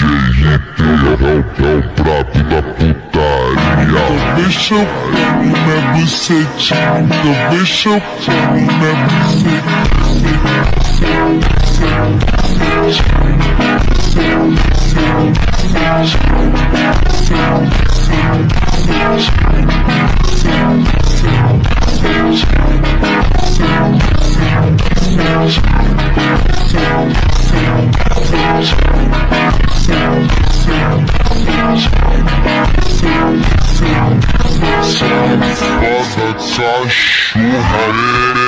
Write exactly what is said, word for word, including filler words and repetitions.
J Rick é o prato da putaria. Deixa eu pôr na bucetinha, deixa eu pôr na bucetinha. Foda cachorra.